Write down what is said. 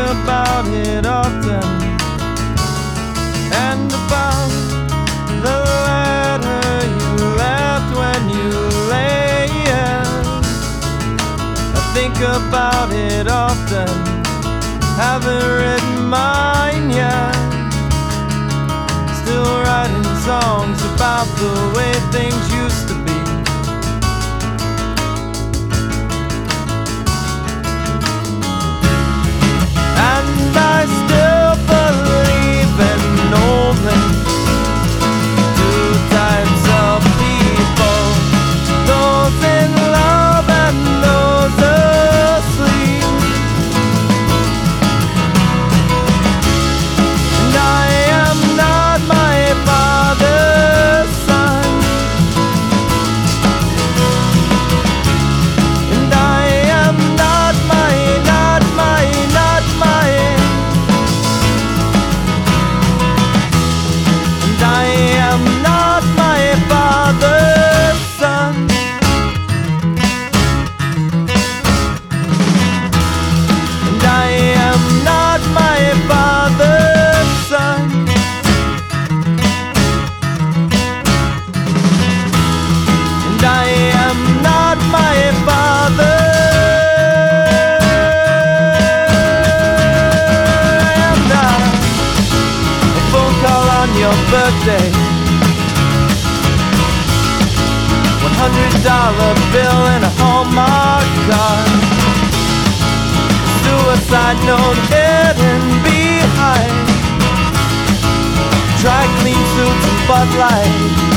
about it often, and about the letter you left when you lay in. I think about it often, haven't written mine yet. Still writing songs about the way things used to be. And I still believe in only two types of people: those in love and those asleep. And I am not my father's son, and I am not my father's son. And I am not my father's son. And I am not my father. And a phone call on your birthday, $100 bill and a Hallmark card, suicide note hidden behind dry clean suits and Bud Light.